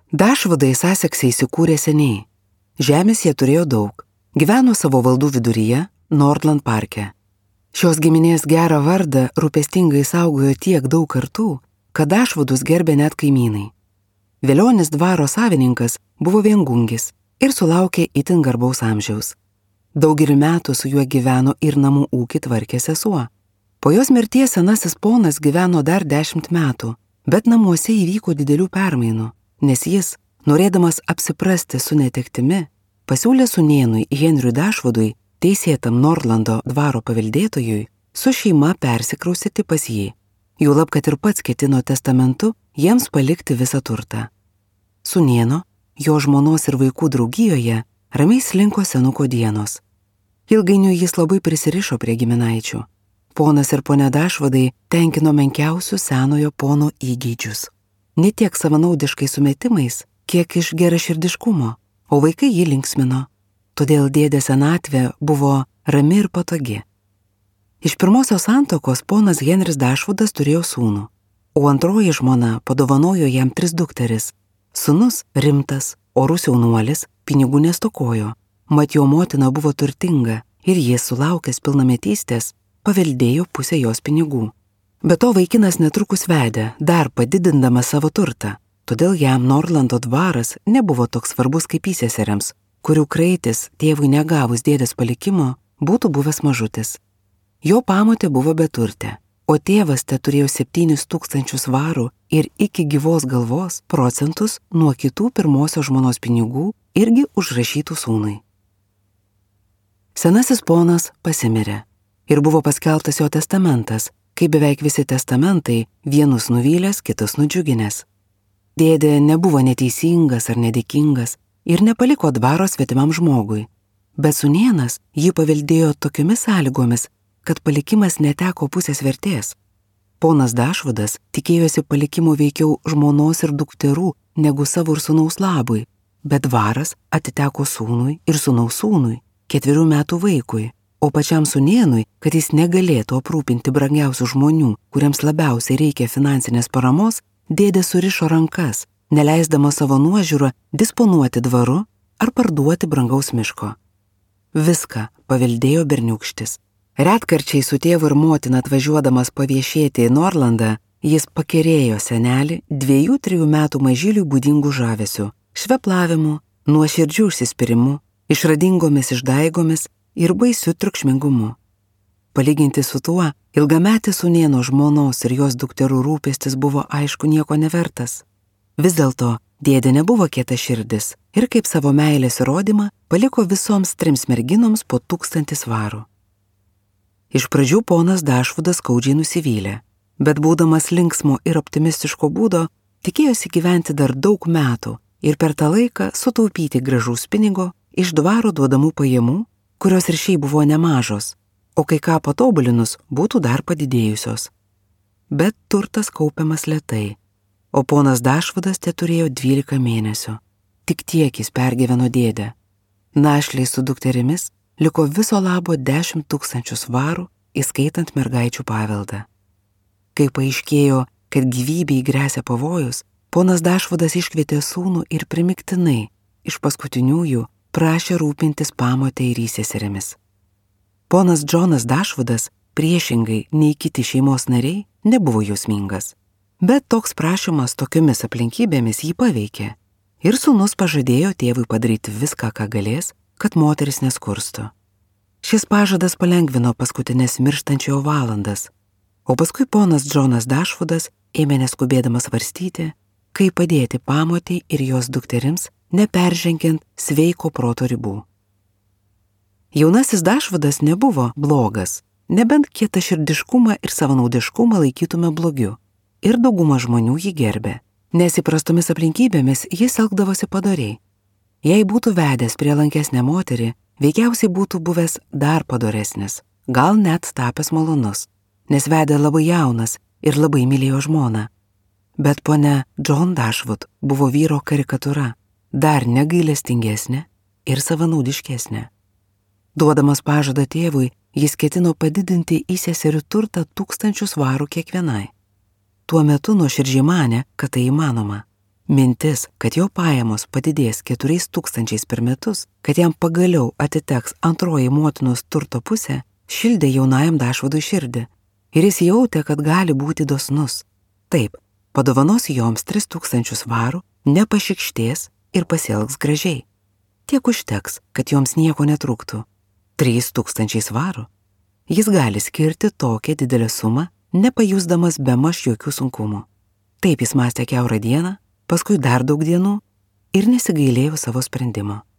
Dašvudai Saseksai įsikūrė seniai. Žemės jie turėjo daug. Gyveno savo valdų viduryje, Nordland parke. Šios giminės gerą vardą rūpestingai saugojo tiek daug kartų, kad Dašvudus gerbė net kaimynai. Velionis dvaro savininkas buvo viengungis ir sulaukė itin garbaus amžiaus. Daugelį metų su juo gyveno ir namų ūkį tvarkė sesuo. Po jos mirties senasis ponas gyveno dar 10 metų, bet namuose įvyko didelių permainų, nes jis, norėdamas apsiprasti su netektimi, pasiūlė sūnėnui Henriui Dašvudui, teisėtam Nordlando dvaro paveldėtojui, su šeima persikraustyti pas jį. Juolab, kad ir pats ketino testamentu jiems palikti visą turtą. Sūnėno, jo žmonos ir vaikų draugijoje ramiai slinko senuko dienos. Ilgainiui jis labai prisirišo prie giminaičių. Ponas ir ponė Dašvudai tenkino menkiausius senojo pono įgeidžius. Ne tiek savanaudiškai sumetimais, kiek iš geraširdiškumo, o vaikai jį linksmino. Todėl dėdė senatvė buvo rami ir patogi. Iš pirmosios santuokos ponas Henris Dašvudas turėjo sūnų, o antroji žmona padovanojo jam 3 dukteris. Sūnus rimtas, orus jaunuolis, pinigų nestokojo, mat jo motina buvo turtinga ir jis sulaukęs pilnametystės paveldėjo pusę jos pinigų. Be to vaikinas netrukus vedė, dar padidindamas savo turtą, todėl jam Nordlando dvaras nebuvo toks svarbus kaip įseseriams, kurių kraitis tėvui negavus dėdės palikimo būtų buvęs mažutis. Jo pamotė buvo beturtė, o tėvas te turėjo 7,000 svarų ir iki gyvos galvos procentus nuo kitų pirmosios žmonos pinigų irgi užrašytų sūnui. Senasis ponas pasimirė ir buvo paskelbtas jo testamentas, kai beveik visi testamentai vienus nuvylęs, kitus nudžiuginęs. Dėdė nebuvo neteisingas ar nedėkingas ir nepaliko dvaro svetimam žmogui, bet sūnėnas jį paveldėjo tokiomis sąlygomis, kad palikimas neteko pusės vertės. Ponas Dašvudas tikėjosi palikimo veikiau žmonos ir dukterų negu savo ir sūnaus labui, bet dvaras atiteko sūnui ir sūnaus sūnui, 4 metų vaikui, o pačiam sūnėnui, kad jis negalėtų aprūpinti brangiausių žmonių, kuriems labiausiai reikia finansinės paramos, dėdė surišo rankas, neleisdama savo nuožiūrą disponuoti dvaru ar parduoti brangaus miško. Viską paveldėjo berniūkštis. Retkarčiai su tėvu ir motina atvažiuodamas paviešėti į Nordlandą, jis pakerėjo senelį 2-3 metų mažyliui būdingų žavesių, šveplavimu, nuoširdžių užsispyrimu, išradingomis išdaigomis ir baisiu triukšmingumu. Palyginti su tuo, ilgametis sūnėno žmonos ir jos dukterų rūpestis buvo aišku nieko nevertas. Vis dėlto dėdė nebuvo kietaširdis ir kaip savo meilės įrodymą paliko visoms 3 merginoms po 1000 svarų. Iš pradžių ponas Dašvudas skaudžiai nusivylė, bet būdamas linksmo ir optimistiško būdo, tikėjosi gyventi dar daug metų ir per tą laiką sutaupyti gražaus pinigo iš dvaro duodamų pajamų, kurios ir šiaip buvo nemažos, o kai ką patobulinus būtų dar padidėjusios. Bet turtas kaupiamas lėtai, o ponas Dašvudas te turėjo 12 mėnesių. Tik tiek jis pergyveno dėdę. Našliai su dukterimis liko viso labo 10 000 svarų, įskaitant mergaičių paveldą. Kai paaiškėjo, kad gyvybei gresia pavojus, ponas Dašvudas iškvietė sūnų ir primiktinai, iš paskutiniųjų, prašė rūpintis pamotę ir įseserimis. Ponas Džonas Dašvudas, priešingai nei kiti šeimos nariai, nebuvo jausmingas. Bet toks prašymas tokiomis aplinkybėmis jį paveikė ir sūnus pažadėjo tėvui padaryti viską, ką galės, kad moteris neskurstų. Šis pažadas palengvino paskutinės mirštančiojo valandas, o paskui ponas Džonas Dašvudas ėmė neskubėdamas svarstyti, kaip padėti pamotei ir jos dukterims, neperžengiant sveiko proto ribų. Jaunasis Dašvudas nebuvo blogas, nebent kietaširdiškumą ir savanaudiškumą laikytume blogiu, ir dauguma žmonių jį gerbė, nes įprastomis aplinkybėmis jis elgdavosi padoriai. Jei būtų vedęs prielankesnę moterį, veikiausiai būtų buvęs dar padoresnis, gal net tapęs malonus, nes vedė labai jaunas ir labai mylėjo žmoną. Bet ponia John Dashwood buvo vyro karikatūra, dar negailestingesnė ir savanaudiškesnė. Duodamas pažadą tėvui, jis ketino padidinti įseserių turtą 1000 svarų kiekvienai. Tuo metu nuoširdžiai manė, kad tai įmanoma. Mintis, kad jo pajamos padidės 4,000 per metus, kad jam pagaliau atiteks antroji motinos turto pusė, šildė jaunajam Dašvadui širdį. Ir jis jautė, kad gali būti dosnus. Taip, padovanos joms 3,000 svarų, nepašikštės ir pasielgs gražiai. Tiek užteks, kad joms nieko netrūktų. 3,000 svarų. Jis gali skirti tokią didelę sumą, nepajusdamas bemaž jokių sunkumų. Taip jis mąstė kiaurą dieną, paskui dar daug dienų ir nesigailėjo savo sprendimo.